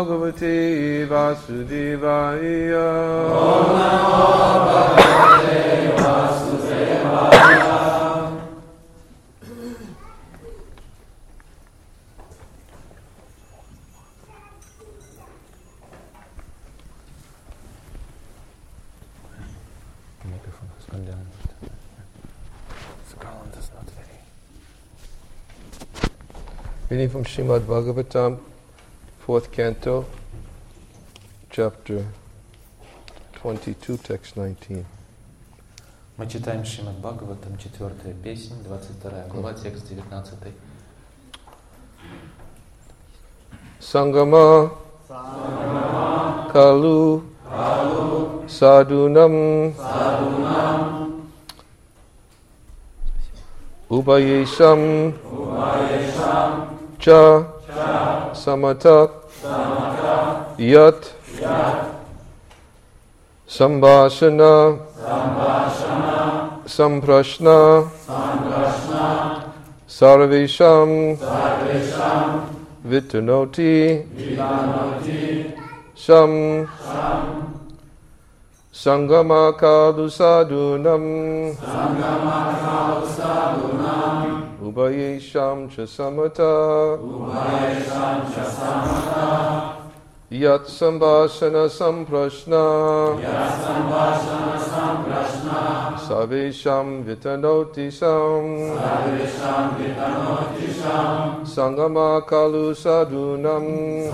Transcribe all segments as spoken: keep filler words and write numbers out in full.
Bhagavate Vasudevaya. Om Namo Bhagavate Vasudevaya. Microphone has gone down. The ground is not very. Reading from Srimad Bhagavatam, fourth canto, chapter twenty-two, text nineteen. Мы читаем Шримад Бхагаватам, четвертая песнь, двадцать вторая глава, текст девятнадцатый. Sangama, Kalu, Sadhunam, Ubayesham, Cha, Samata, Yat, Sambhashana, Samprashna, Sarvesham, Vitanoti, Sham, Sangama Kalu Sadhunam, Ubayesham Cha Samata, Yat Sambhashana Samprashna, Sarvesham Vitanoti Sam, Sangama Kalu Sadhunam,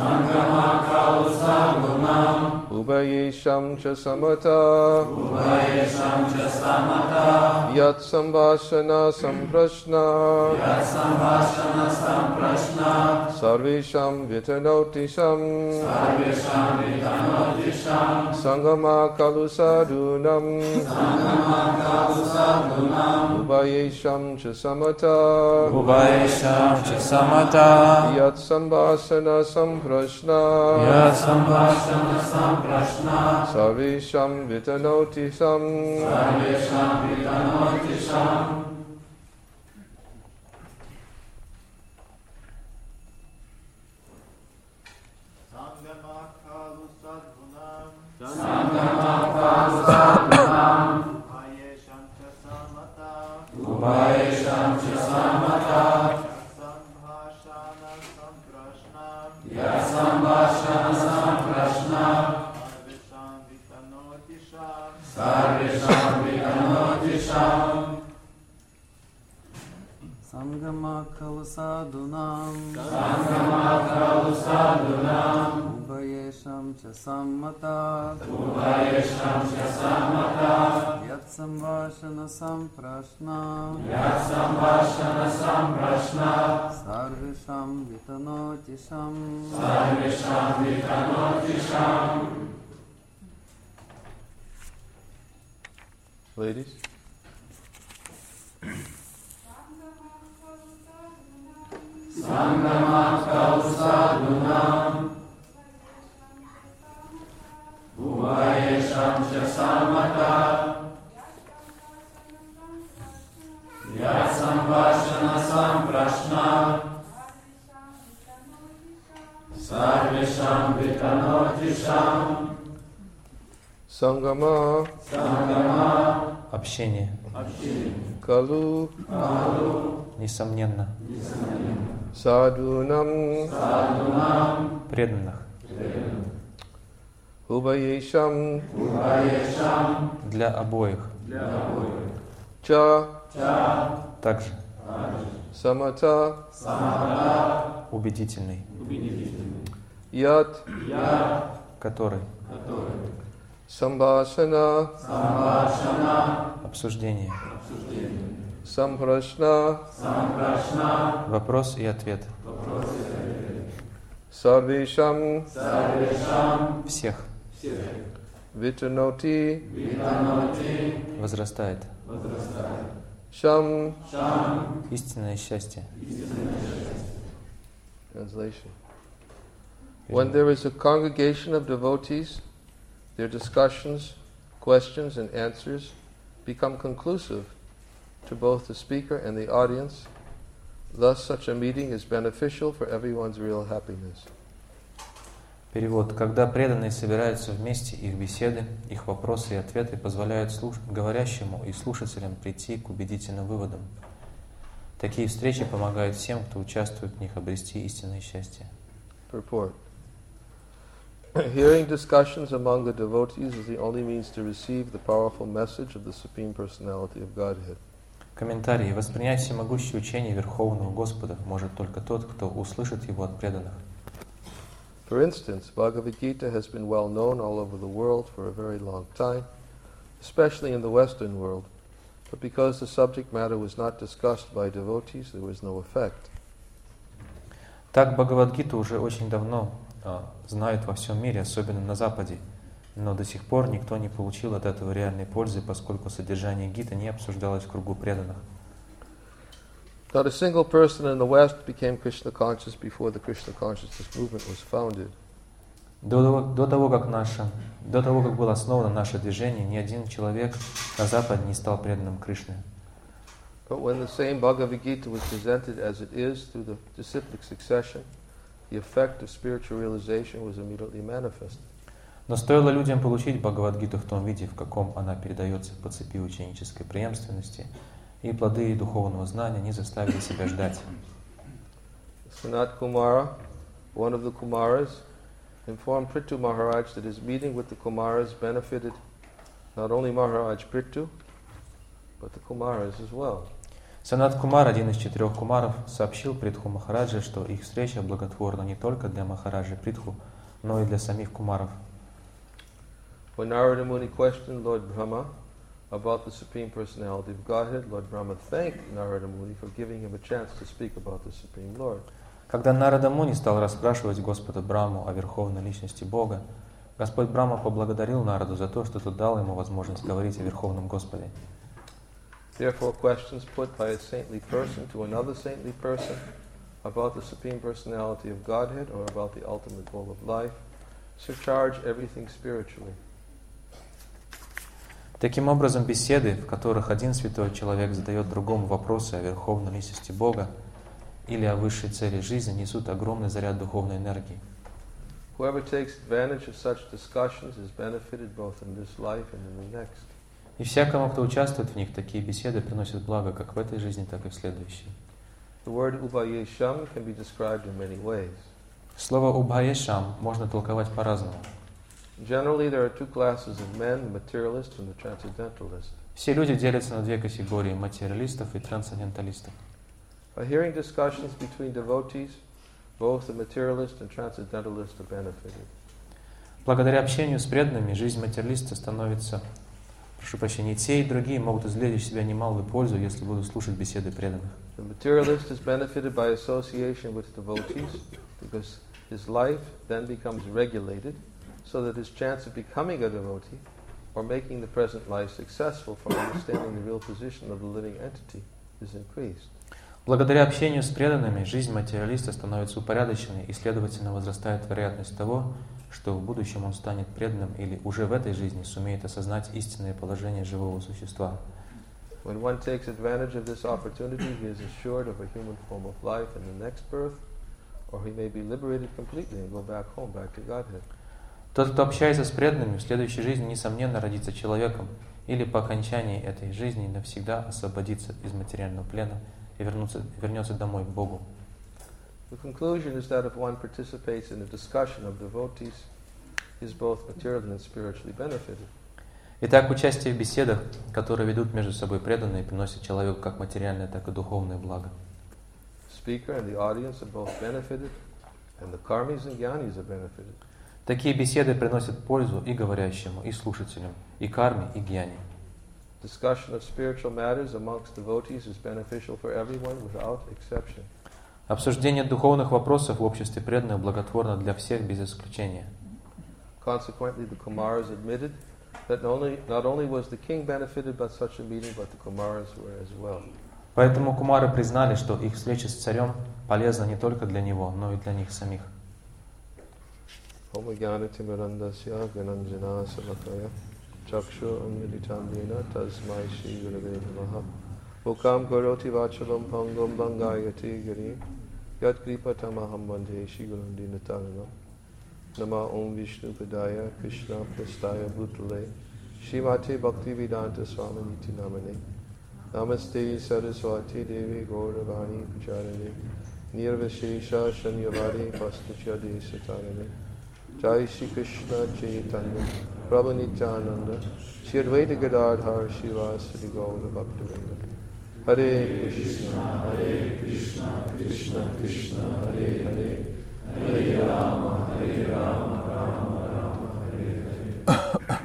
Ubayesham Cha Samata, Yat Sambhashana Samprashna, Sarvesham Vitanoti Sam, Sangama Kalu Sadhunam, Ubayesham Cha Samata, Ubayesham Cha Samata, Yat Sambhashana Samprashna, Yat Sambhashana Samprashna, Sarvesham Vitanoti Sam, Sarvesham Vitanoti Sam. Ubayesham Cha Samata, Yat Sambhashana Samprashna, Sarvesham Vitanoti Sam. Sangama Kalu Sadhunam, Sangama Kalu Sadhunam, Ubayesham Cha Samata, Ubayesham Cha Samata, Yat Sambhashana Samprashna, Yat Sambhashana Samprashna, Sarvesham Vitanoti Sam. Sarvesham Vitanoti Sam. Ladies. Sangama Kalu Sadhunam, Ubayesham Cha Samata, Yat Sambhashana Samprashna, Sarvesham Vitanoti Sam. Sangama, Sangama, Общение, Kalu, несомненно, Sadhunam, Sadhunam, преданных, Ubayesham, Ubayesham, для обоих, Cha, также Samata, убедительный, Yat, который, Sambhashana, обсуждение, Samprashna, вопрос и ответ, Sarvesham, всех Vitanoti, возрастает. Sham, Истинное счастье. Translation. When there is a congregation of devotees, their discussions, questions, and answers become conclusive to both the speaker and the audience. Thus, such a meeting is beneficial for everyone's real happiness. Перевод. Когда преданные собираются вместе, их беседы, их вопросы и ответы позволяют слуш... говорящему и слушателям прийти к убедительным выводам. Такие встречи помогают всем, кто участвует в них, обрести истинное счастье. Purport. Hearing discussions among the devotees is the only means to receive the powerful message of the Supreme Personality of Godhead. Комментарий. Воспринять всемогущее учение Верховного Господа может только тот, кто услышит его от преданных. For instance, Bhagavad Gita has been well known all over the world for a very long time, especially in the Western world, but because the subject matter was not discussed by devotees, there was no effect. Так Бхагавад-гиту уже очень давно а, знают во всем мире, особенно на Западе, но до сих пор никто не получил от этого реальной пользы, поскольку содержание гиты не обсуждалось в кругу преданных. Not a single person in the West became Krishna conscious before the Krishna consciousness movement was founded. До, до, того, как наше, до того, как было основано наше движение, ни один человек на Западе не стал преданным Кришне. But when the same Bhagavad Gita was presented as it is through the disciplic succession, the effect of spiritual realization was immediately manifested. Но стоило людям получить Бхагавад-гиту в том виде, в каком она передается по цепи ученической преемственности, и плоды духовного знания не заставили себя ждать. Sanat Kumara, one of the Kumaras, informed Prithu Maharaj that his meeting with the Kumaras benefited not only Maharaj Prithu, but the Kumaras as well. Санат Кумар, один из четырех Кумаров, сообщил Притху Махараджа, что их встреча благотворна не только для Махараджи Притху, но и для самих Кумаров. When Narada Muni questioned Lord Brahma about the Supreme Personality of Godhead, Lord Brahma thanked Narada Muni for giving him a chance to speak about the Supreme Lord. Когда Нарада Муни стал расспрашивать Господа Браму о Верховной Личности Бога, Господь Брахма поблагодарил Нараду за то, что тот дал ему возможность говорить о Верховном Господе. Therefore, questions put by a saintly person to another saintly person about the Supreme Personality of Godhead or about the ultimate goal of life surcharge everything spiritually. Таким образом, беседы, в которых один святой человек задает другому вопросы о Верховной Личности Бога или о высшей цели жизни, несут огромный заряд духовной энергии. Whoever takes advantage of such discussions is benefited both in this life and in the next. И всякому, кто участвует в них, такие беседы приносят благо как в этой жизни, так и в следующей. The word Ubhayesham can be described in many ways. Слово «убхаешам» можно толковать по-разному. Generally, there are two classes of men, the materialist and the transcendentalist. Все люди делятся на две категории – материалистов и трансценденталистов. By hearing discussions between devotees, both the materialist and transcendentalist are benefited. Благодаря общению с преданными жизнь материалиста становится, прошу прощения, и те, и другие могут извлечь из себя немалую пользу, если будут слушать беседы преданных. The materialist is benefited by association with devotees because his life then becomes regulated so that his chance of becoming a devotee or making the present life successful from understanding the real position of the living entity is increased. Благодаря общению с преданными жизнь материалиста становится упорядоченной и, следовательно, возрастает вероятность того, что в будущем он станет преданным или уже в этой жизни сумеет осознать истинное положение живого существа. When one takes advantage of this opportunity, he is assured of a human form of life in the next birth, or he may be liberated completely and go back home, back to Godhead. Тот, кто общается с преданными, в следующей жизни, несомненно, родится человеком или по окончании этой жизни навсегда освободится из материального плена и вернется, вернется домой к Богу. The conclusion is that if one participates in a discussion of devotees, he is both materially and spiritually benefited. Итак, участие в беседах, которые ведут между собой преданные, приносит человеку как материальное, так и духовное благо. Speaker and the audience are both benefited, and the karmis and jnanis are benefited. Такие беседы приносят пользу и говорящему, и слушателям, и карме, и гьяне. Discussion of spiritual matters amongst devotees is beneficial for everyone without exception. Обсуждение духовных вопросов в обществе преданных благотворно для всех без исключения. Consequently, the Kumaras admitted that not only, not only was the king benefited by such a meeting, but the Kumaras were as well. Поэтому кумары признали, что их встреча с царем полезна не только для него, но и для них самих. Om Jnana Timirandasya Gyananjana Salakaya Chakshu Anmilitamdina Tasmai Shri Gurave Namaha Mukam Karoti Vachalam Pangam Bangayati Girim Yat Kripa Tamaham Bandhe Shri Gurandina Taranam Nama Om Vishnu Padaya Krishna Prastaya Bhutale Shrimate Bhaktivedanta Swami Niti Namane Namaste Saraswati Devi Gauravani Pacharane Nirvashesha Shanyavadi Pastuchade Satanane Jai Shri Krishna Chaitanya Prabhu Nityananda Shri Advaita Gadadhar Shivasadi Gaura Bhaktivinoda Hare Krishna Hare Krishna Krishna Krishna Hare Hare Hare Rama Hare Rama Rama Rama Hare Hare.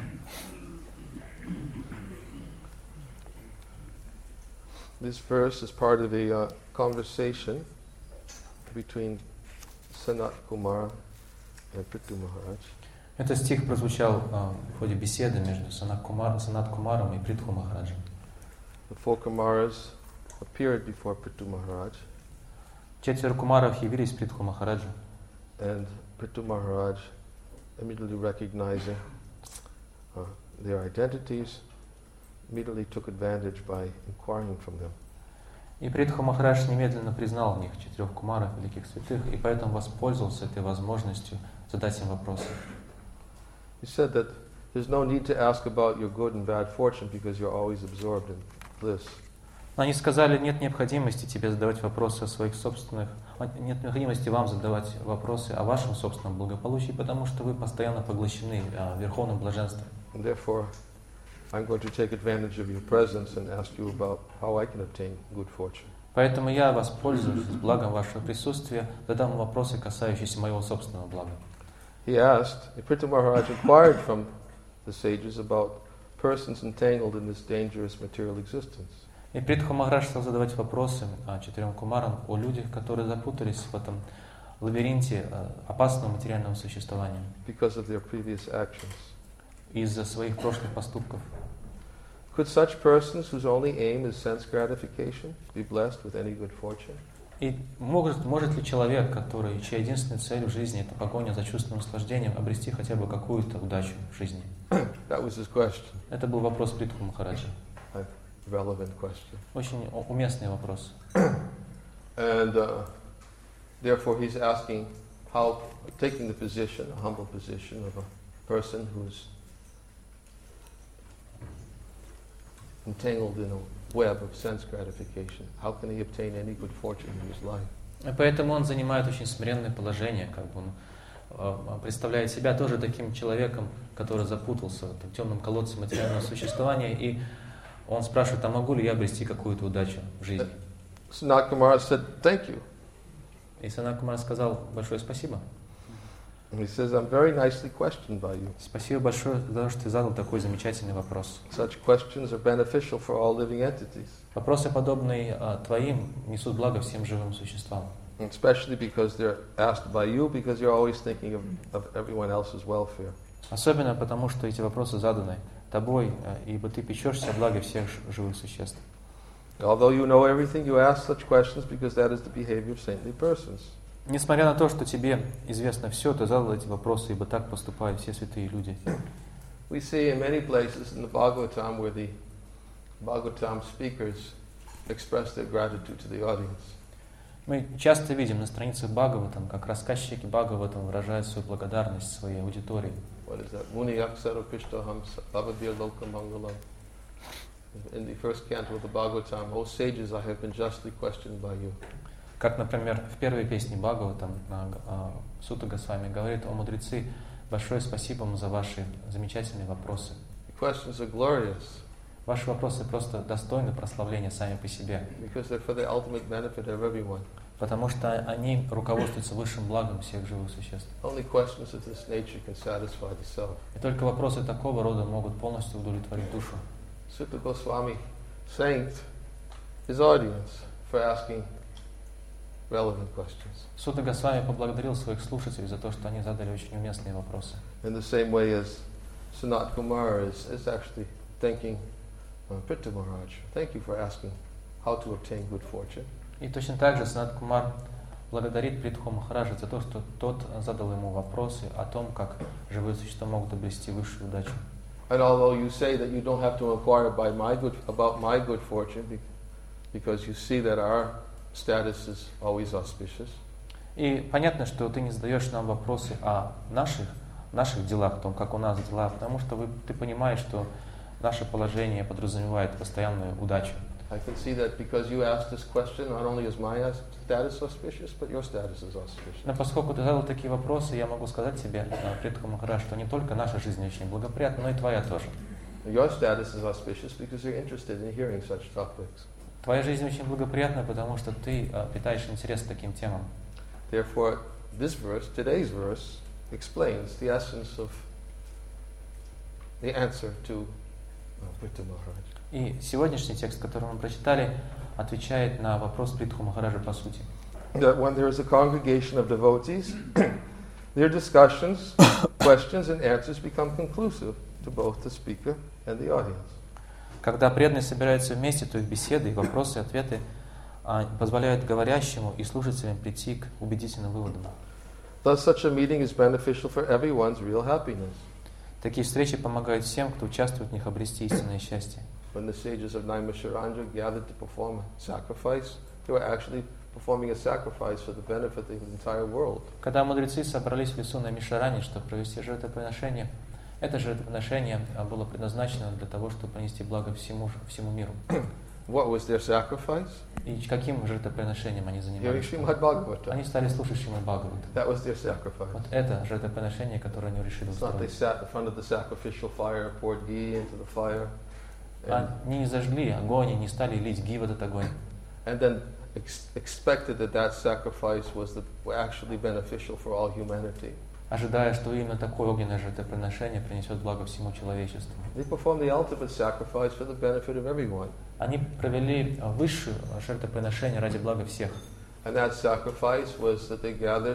This verse is part of a uh, conversation between Sanat Kumara and Prithu Maharaj. Этот стих прозвучал uh, в ходе беседы между Санат, Кумар, Санат Кумаром и Притху Махараджем. The four Kumaras appeared before Prithu Maharaj, Четверо Кумаров явились Притху Махараджу, and Prithu Maharaj, immediately recognizing uh, their identities, immediately took advantage by inquiring from them. и Притху Махарадж немедленно признал в них четырех Кумаров, великих святых, и поэтому воспользовался этой возможностью задать им вопросы. He said that there's no need to ask about your good and bad fortune because you're always absorbed in bliss. Они сказали, нет необходимости тебе задавать вопросы о своих собственных, нет необходимости вам задавать вопросы о вашем собственном благополучии, потому что вы постоянно поглощены а, верховным блаженством. And therefore, I'm going to take advantage of your presence and ask you about how I can obtain good fortune. Поэтому я, воспользуюсь благом вашего присутствия, задам вопросы, касающиеся моего собственного блага. He asked, Prithu Maharaj inquired from the sages about persons entangled in this dangerous material existence. И Притху Махарадж стал задавать вопросы а, четырем кумарам о людях, которые запутались в этом лабиринте а, опасного материального существования Because of their previous actions. из-за своих прошлых поступков. Could such persons whose only aim is sense gratification be blessed with any good fortune? И может, может ли человек, который, чья единственная цель в жизни – это погоня за чувственным наслаждением, обрести хотя бы какую-то удачу в жизни? That was his question. Это был вопрос Притху Махараджа. A relevant question. Очень уместный вопрос. And uh, therefore he's asking how, taking the position, a humble position of a person who's entangled in a web of sense gratification, how can he obtain any good fortune in his life? И поэтому он занимает очень смиренное положение, как бы он э, представляет себя тоже таким человеком, который запутался в этом темном колодце материального существования, и он спрашивает, а могу ли я обрести какую-то удачу в жизни? Sanat Kumara said, thank you. И Санат Кумар сказал большое спасибо. And he says, I'm very nicely questioned by you. Спасибо большое за то, что ты задал такой замечательный вопрос. Such questions are beneficial for all living entities. Вопросы, подобные а, твоим, несут благо всем живым существам. Especially because they're asked by you, because you're always thinking of, of everyone else's welfare. Особенно потому, что эти вопросы заданы тобой, а, ибо ты печешься о благе всех живых существ. Although you know everything, you ask such questions because that is the behavior of saintly persons. Несмотря на то, что тебе известно все, ты задал эти вопросы, ибо так поступают все святые люди. We see in many places in the Bhagavatam where the Bhagavatam speakers express their gratitude to the audience. Мы часто видим на страницах Бхагаватам, как рассказчики Бхагаватам выражают свою благодарность своей аудитории. What is that? Muni Aksara Pishtaham Bhavadir Loka Mangalam. In the first canto of the Bhagavatam, O sages, I have been justly questioned by you. Как, например, в первой песне Бхагаватам Сута Госвами говорит: «О мудрецы, большое спасибо вам за ваши замечательные вопросы». The questions are glorious. Ваши вопросы просто достойны прославления сами по себе, Because they're for the ultimate benefit of everyone. потому что они руководствуются высшим благом всех живых существ. Only questions of this nature can satisfy the self. И только вопросы такого рода могут полностью удовлетворить душу. Sutta Goswami thanked his audience for asking relevant questions. Сута Госвами поблагодарил своих слушателей за то, что они задали очень уместные вопросы. In the same way as Sanat Kumara is, is actually thanking uh, Prithu Maharaj. Thank you for asking how to obtain good fortune. И точно так же Санат Кумар благодарит Притху Махараджа за то, что тот задал ему вопросы о том, как живые существа могут обрести высшую удачу. And although you say that you don't have to inquire by my good, about my good fortune, because you see that our status is always auspicious. И понятно, что ты не задаешь нам вопросы о наших, наших делах, о том, как у нас дела, потому что вы, ты понимаешь, что наше положение подразумевает постоянную удачу. I can see that because you asked this question, not only is my status auspicious, but your status is auspicious. Но поскольку ты задал такие вопросы, я могу сказать тебе, Притху Махарадж, что не только наша жизнь очень благоприятна, но и твоя тоже. Your status is auspicious because you're interested in hearing such topics. Твоя жизнь очень благоприятна, потому что ты питаешь интерес к таким темам. Therefore, this verse, today's verse, explains the essence of the answer to Prithu Maharaj. И сегодняшний текст, который мы прочитали, отвечает на вопрос Притху Махараджа по сути. That when there is a congregation of devotees, their discussions, questions and answers become conclusive to both the speaker and the audience. Когда преданные собираются вместе, то их беседы, и вопросы и ответы позволяют говорящему и слушателям прийти к убедительным выводам. Thus, such a meeting is beneficial for everyone's real happiness. Такие встречи помогают всем, кто участвует в них, обрести истинное счастье. When the sages of Naimisharanja gathered to perform a sacrifice, they were actually performing a sacrifice for the benefit of the entire world. Когда мудрецы собрались в лесу Наймишарани, чтобы провести жертвоприношение, это жертвоприношение было предназначено для того, чтобы принести благо всему, всему миру. What was their sacrifice? И каким жертвоприношением они занимались? Они стали слушать Шримад Бхагаватам. That was their sacrifice. Вот это жертвоприношение, которое они решили устроить. They sat in front of the sacrificial fire, poured ghee into the fire. Они не зажгли огонь, не стали лить ги в этот огонь. And then ex- expected that that sacrifice was the, actually beneficial for all humanity. Ожидая, что именно такое огненное жертвоприношение принесет благо всему человечеству. They performed the ultimate sacrifice for the benefit of everyone. Они провели высшее жертвоприношение ради блага всех. And that sacrifice was that they gathered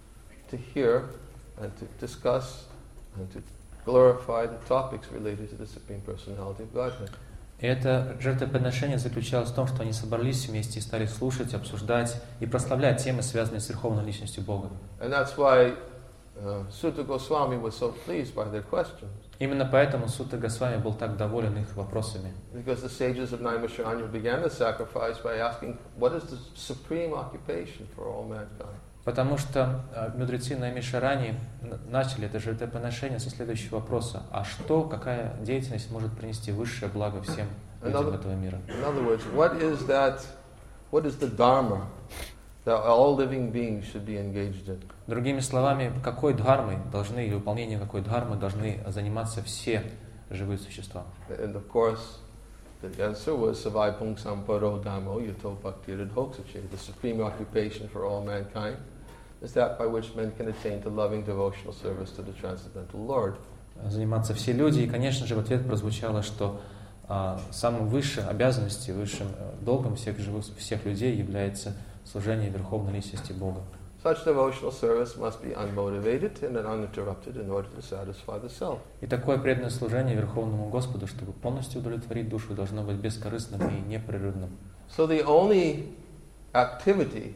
to hear and to discuss and to glorify the topics related to the Supreme Personality of Godhead. И это жертвоприношение заключалось в том, что они собрались вместе и стали слушать, обсуждать и прославлять темы, связанные с Верховной Личностью Бога. And that's why uh, Sutta Goswami was so pleased by their questions. Именно поэтому Сутта Госвами был так доволен их вопросами. Because the sages of Naimisharanya began the sacrifice by asking, what is the supreme occupation for all mankind? Потому что мудрецы Наймишарани начали это жертвоприношение со следующего вопроса: а что, какая деятельность может принести высшее благо всем людям этого мира? In other words, what is that? What is the dharma that all living beings should be engaged in? Другими словами, какой дхармой должны или выполнением какой дхармы должны заниматься все живые существа? And of course, the answer was Savai Pungsam Paro Dhammo Yato Bhakti Radhoksache. The supreme occupation for all mankind is that by which men can attain to loving devotional service to the Transcendental Lord. Заниматься все люди, и, конечно же, в ответ прозвучало, что а, самым высшей обязанностью, высшим долгом всех живых, всех людей является служение Верховной Личности Бога. Such devotional service must be unmotivated and uninterrupted in order to satisfy the self. И такое преданное служение Верховному Господу, чтобы полностью удовлетворить душу, должно быть бескорыстным и непрерывным. So the only activity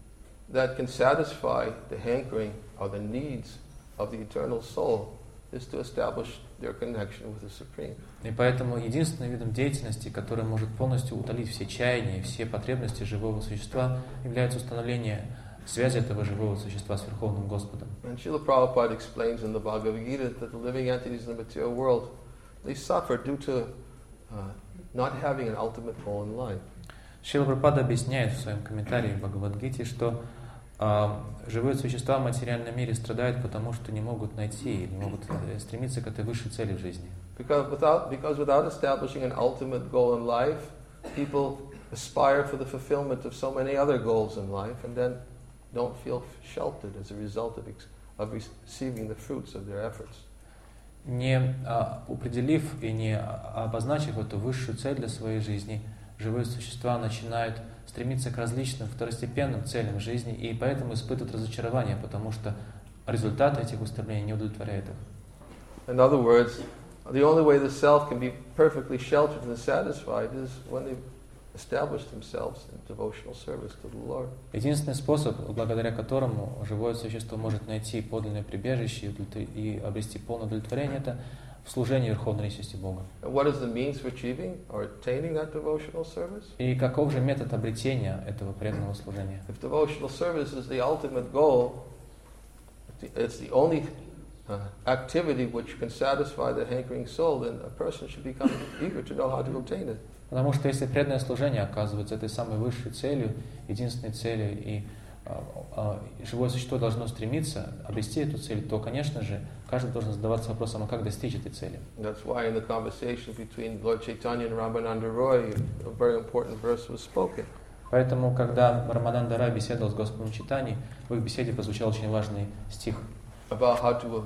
that can satisfy the hankering or the needs of the eternal soul is to establish their connection with the Supreme. И поэтому единственным видом деятельности, который может полностью утолить все чаяния и все потребности живого существа, является установление связи этого живого существа с Верховным Господом. And Srila Prabhupada explains in the Bhagavad Gita that the living entities in the material world, they suffer due to uh, not having an ultimate goal in life. Шрила Прабхупада объясняет в своем комментарии в Бхагавад-гите, что э, живые существа в материальном мире страдают, потому что не могут найти или не могут стремиться к этой высшей цели в жизни. Because without, because without establishing an ultimate goal in life, people aspire for the fulfillment of so many other goals in life and then don't feel sheltered as a result of, ex- of receiving the fruits of their efforts. Не а, определив и не обозначив эту высшую цель для своей жизни, живые существа начинают стремиться к различным второстепенным целям жизни и поэтому испытывают разочарование, потому что результаты этих устремлений не удовлетворяют их. In other words, the only way the self can be perfectly sheltered and satisfied is when they establish themselves in devotional service to the Lord. Единственный способ, благодаря которому живое существо может найти подлинное прибежище и обрести полное удовлетворение, это в служении Верховной Личности Бога. And what is the means for achieving or attaining that devotional service? И каков же метод обретения этого преданного служения? If devotional service is the ultimate goal, it's the only uh, activity which can satisfy the hankering soul, then a person should become eager to know how to obtain it. Потому что если преданное служение оказывается этой самой высшей целью, единственной целью, и а, а, живое существо должно стремиться обрести эту цель, то, конечно же, каждый должен задаваться вопросом, а как достичь этой цели. That's why in the conversation between Lord Chaitanya and Ramananda Roy, a very important verse was spoken. Поэтому, когда Рамананда Рай беседовал с Господом Чайтаньей, в их беседе прозвучал очень важный стих. About how to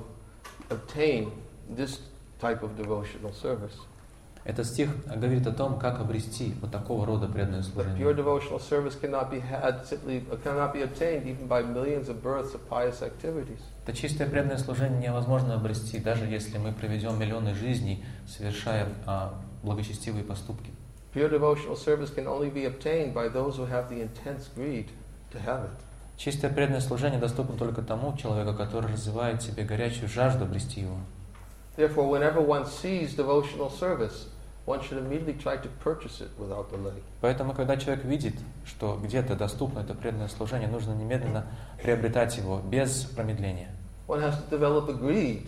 obtain this type of devotional service. Этот стих говорит о том, как обрести вот такого рода преданное The pure служение. devotional service cannot be had simply, cannot be obtained even by millions of births of pious activities. Это чистое преданное служение невозможно обрести, даже если мы проведем миллионы жизней, совершая а, благочестивые поступки. Pure devotional service can only be obtained by those who have the intense greed to have it. Чистое преданное служение доступно только тому человеку, который развивает в себе горячую жажду обрести его. Therefore, whenever one sees devotional service, one should immediately try to purchase it without delay. Поэтому, когда человек видит, что где-то доступно это преданное служение, нужно немедленно приобретать его без промедления. One has to develop a greed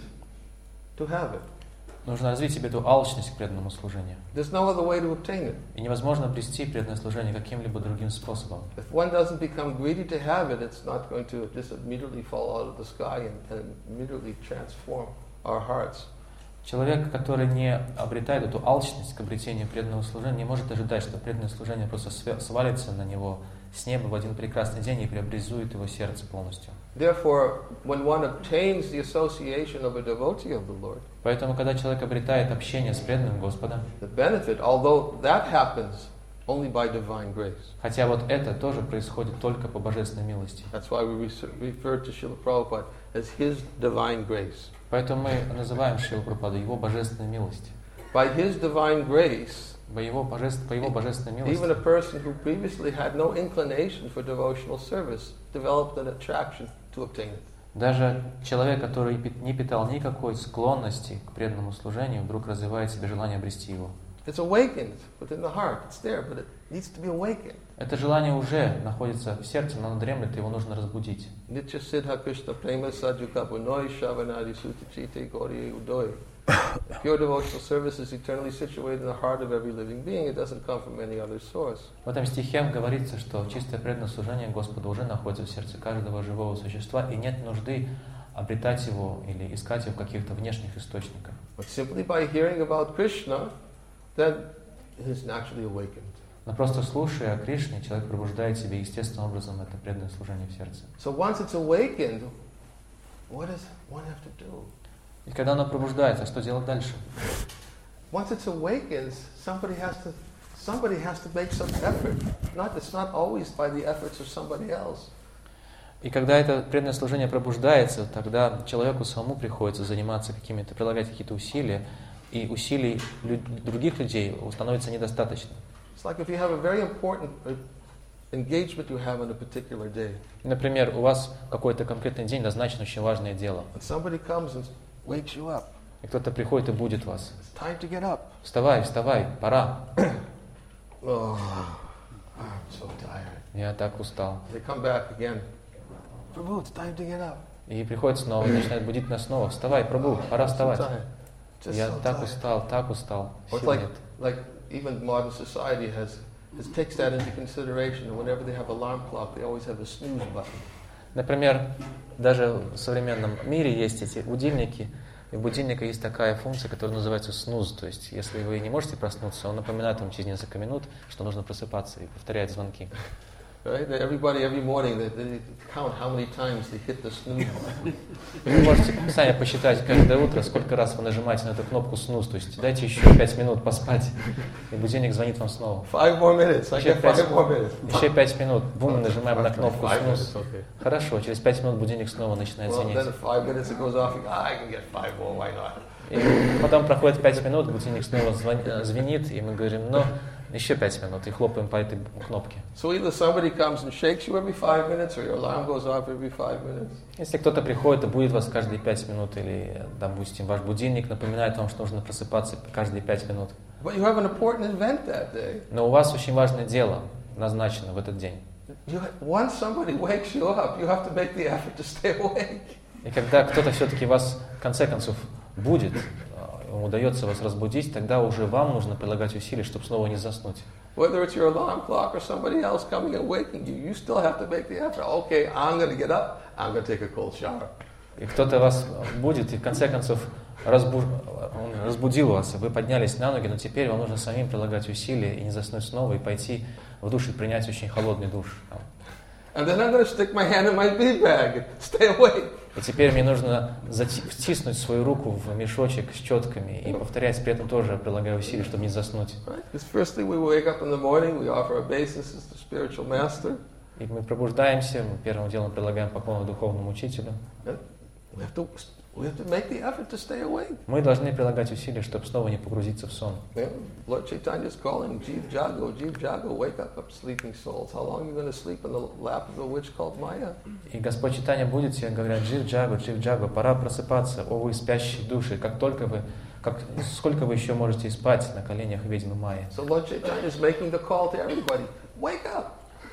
to have it. Нужно развить в себе эту алчность к преданному служению. There's no other way to obtain it. И невозможно обрести преданное служение каким-либо другим способом. If one doesn't become greedy to have it, it's not going to just immediately fall out of the sky and, and immediately transform our hearts. Человек, который не обретает эту алчность к обретению преданного служения, не может ожидать, что преданное служение просто свалится на него с неба в один прекрасный день и преобразует его сердце полностью. Therefore, when one obtains the association of a devotee of the Lord, Поэтому, когда человек обретает общение с преданным Господом, the benefit, although that happens only by divine grace. хотя вот это тоже происходит только по божественной милости. That's why we refer to Srila Prabhupada as His divine grace. Поэтому мы называем Шрилу Прабхупаду его божественной милостью. By His divine grace, По его, божеств, по его божественной even a милости, person who previously had no inclination for devotional service developed an attraction to obtain it. даже человек, который не питал никакой склонности к преданному служению, вдруг развивает в себе желание обрести его. It's awakened within the heart. It's there, but it needs to be awakened. Это желание уже находится в сердце, но оно дремлет, его нужно разбудить. Nitya Siddha Krishna Prema Sajuka Bunoi Shavanadi Sutichite Gauri Udoi. Pure devotional service is eternally situated in the heart of every living being. It doesn't come from any other source. В этом стихе говорится, что чистое преданное служение Господу уже находится в сердце каждого живого существа, и нет нужды обретать его или искать его в каких-то внешних источниках. But simply by hearing about Krishna, then it is naturally awakened. Но просто слушая о Кришне, человек пробуждает в себе естественным образом это преданное служение в сердце. So once it's awakened, what does one have to do? И когда оно пробуждается, что делать дальше? Once it's awakened, somebody has to somebody has to make some effort. Not it's not always by the efforts of somebody else. И когда это преданное служение пробуждается, тогда человеку самому приходится заниматься какими-то, прилагать какие-то усилия, и усилий лю- других людей становится недостаточно. It's like if you have a very important engagement you have on a particular day. Например, у вас какой-то конкретный день назначен очень важное дело. And somebody comes and wakes you up. И кто-то приходит и будет вас. It's time to get up. Вставай, вставай, пора. Oh, I'm so tired. Я так устал. They come back again. Prabhu, it's time to get up. И приходит снова, начинает будить нас снова. Вставай, Прабху, пора I'm so вставать. tired. Just Я so так tired. устал, так устал. Or it's Сил like, нет. like even modern society has, has takes that into consideration. And whenever they have alarm clock, they always have a snooze button. Например, даже в современном мире есть эти будильники, и у будильника есть такая функция, которая называется снуз. То есть, если вы не можете проснуться, он напоминает вам через несколько минут, что нужно просыпаться, и повторяет звонки. Right? Everybody, every morning, they, they count how many times they hit the snooze button. Вы можете сами посчитать каждое утро, сколько раз вы нажимаете на эту кнопку снуз. То есть, дайте еще пять минут поспать, и будильник звонит вам снова. Five more minutes. I Еще get пять, five more minutes. еще пять минут. Бум, нажимаем на кнопку Five снуз. minutes, okay. Хорошо, через пять минут будильник снова начинает Well, звонить. then in five minutes it goes off. You go, ah, I can get five more. Why not? И потом проходит пять минут, будильник снова звон- звенит, и мы говорим, ну, Еще пять минут и хлопаем по этой кнопке. So either somebody comes and shakes you every five minutes, or your alarm goes off every five minutes. Если кто-то приходит и будет вас каждые пять минут, или, допустим, ваш будильник напоминает вам, что нужно просыпаться каждые пять минут. But you have an important event that day. Но у вас очень важное дело назначено в этот день. You, once somebody wakes you up, you have to make the effort to stay awake. И когда кто-то все-таки вас, в конце концов, будет, ему удается вас разбудить, тогда уже вам нужно прилагать усилия, чтобы снова не заснуть. Whether it's your alarm clock or somebody else coming and waking you, you still have to make the effort. Okay, I'm going to get up, I'm going to take a cold shower. И кто-то вас будет, и в конце концов разбу... он разбудил вас, и вы поднялись на ноги, но теперь вам нужно самим прилагать усилия и не заснуть снова, и пойти в душ и принять очень холодный душ. And then I'm going to stick my hand in my bead bag and stay awake. И теперь мне нужно втиснуть свою руку в мешочек с четками и повторять при этом тоже, прилагая усилия, чтобы не заснуть. Because firstly, we wake up in the morning, we offer obeisances to spiritual master. И мы пробуждаемся, мы первым делом прилагаем поклон духовному учителю. We have to, we have to make the effort to stay awake. Мы должны прилагать усилия, чтобы снова не погрузиться в сон. Yeah. Lord Chaitanya is calling, Jeev Jago, Jeev Jago, wake up, up sleeping souls. How long are you going to sleep in the lap of a witch called Maya? И Господь Чайтанья будет тебе говорят: Джив Джагу, Джив Джагу, пора просыпаться, о вы спящие души, как только вы, как, сколько вы еще можете спать на коленях ведьмы Майи. So Lord Chaitanya is making the call to everybody, wake up.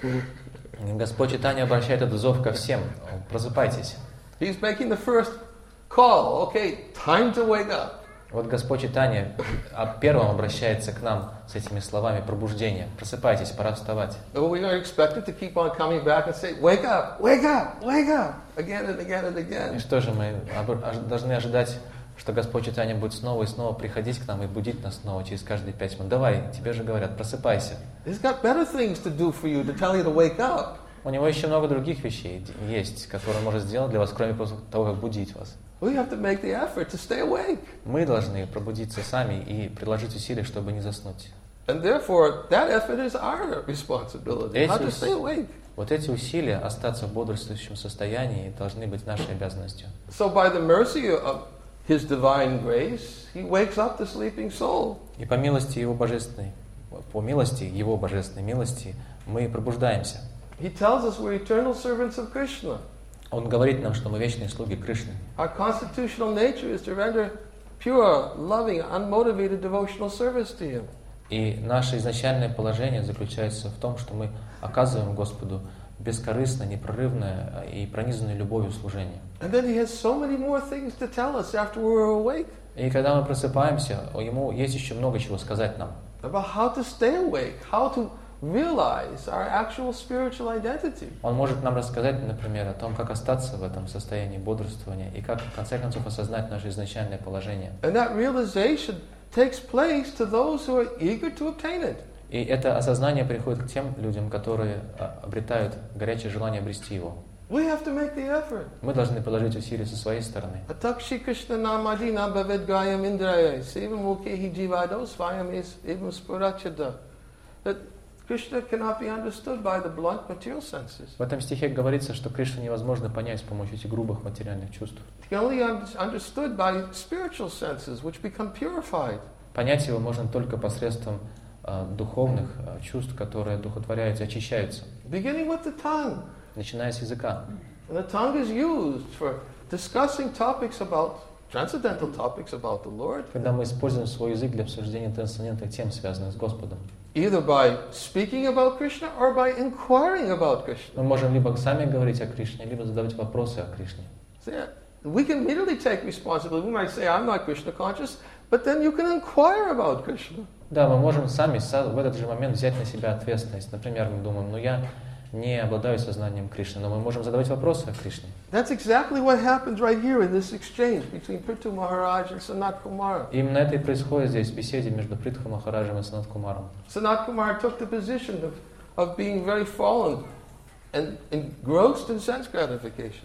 И Господь Чайтанья обращает этот зов ко всем: просыпайтесь. He's making the first call. Okay, time to wake up. Вот Господь Чайтанья первым обращается к нам с этими словами пробуждения. Просыпайтесь, пора вставать. We are expected to keep on coming back and say, wake up, wake up, wake up, again and again and again. И что же мы должны ожидать, что Господь Чайтанья будет снова и снова приходить к нам и будить нас снова через каждые пять минут? Давай, тебе же говорят, просыпайся. He's got better things to do for you to tell you to wake up. У него еще много других вещей есть, которые он может сделать для вас, кроме того, как будить вас. We have to make the effort to stay awake. Мы должны пробудиться сами и приложить усилия, чтобы не заснуть. And therefore, that effort is our responsibility, how to stay awake. Вот эти усилия остаться в бодрствующем состоянии должны быть нашей обязанностью. So by the mercy of His divine grace, He wakes up the sleeping soul. И по милости Его божественной, по милости Его божественной милости мы пробуждаемся. He tells us we're eternal servants of Krishna. Он говорит нам, что мы вечные слуги Кришны. Our constitutional nature is to render pure, loving, unmotivated devotional service to Him. И наше изначальное положение заключается в том, что мы оказываем Господу бескорыстное, непрерывное и пронизанное любовью служение. And then He has so many more things to tell us after we're awake. И когда мы просыпаемся, Ему есть еще много чего сказать нам. About how to stay awake, how to realize our actual spiritual identity. Он может нам рассказать, например, о том, как остаться в этом состоянии бодрствования и как, в конце концов, осознать наше изначальное положение. And that realization takes place to those who are eager to obtain it. И это осознание приходит к тем людям, которые обретают горячее желание обрести его. We have to make the effort. Мы должны приложить усилия со своей стороны. Atakshi Krishna namadi nambaved gayam indraya sevam mukehi jivado svayam es evam spurachada. That Krishna cannot be understood by the blunt material senses. В этом стихе говорится, что Кришну невозможно понять с помощью этих грубых материальных чувств. He only understood by spiritual senses, which become purified. Понять его можно только посредством uh, духовных uh, чувств, которые духотворяются, очищаются. Beginning with the tongue. Начиная с языка. And the tongue is used for discussing topics about transcendental topics about the Lord. Когда мы используем свой язык для обсуждения трансцендентных тем, связанных с Господом. Either by speaking about Krishna or by inquiring about Krishna. Мы можем либо сами говорить о Кришне, либо задавать вопросы о Кришне. So yeah, we can immediately take responsibility. We might say, I'm not Krishna conscious, but then you can inquire about Krishna. Да, мы можем сами в этот же момент взять на себя ответственность. Например, мы думаем, ну я не обладаю сознанием Кришны, но мы можем задавать вопросы о Кришне. That's exactly what happens right here in this exchange between Prithu Maharaj and Sanat Kumara. Именно это и происходит здесь в беседе между Притху Махараджем и Санат Кумаром. Sanat Kumar took the position of, of being very fallen and engrossed in sense gratification.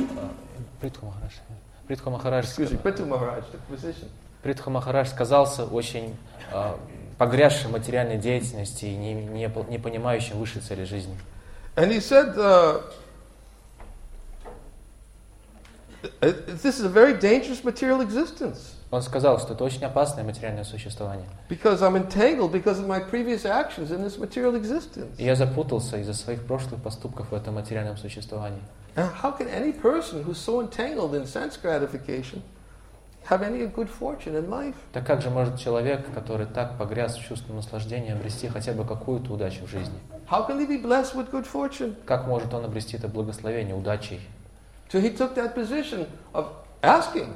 Притху Махарадж. Притху Махарадж. Excuse me, Prithu Maharaj took the position. Притху Махарадж сказался очень uh, погрязшим в материальной деятельности и не, не, не понимающим высшей цели жизни. And he said, uh, this is a very dangerous material existence. Он сказал, что это очень опасное материальное существование. Because I'm entangled because of my previous actions in this material existence. И я запутался из-за своих прошлых поступков в этом материальном существовании. And how can any person who's so entangled in sense gratification have any good fortune in life? Так как же может человек, который так погряз в чувственном наслаждении, обрести хотя бы какую-то удачу в жизни? How can he be blessed with good fortune? Как может он обрести это благословение удачей? So he took that position of asking.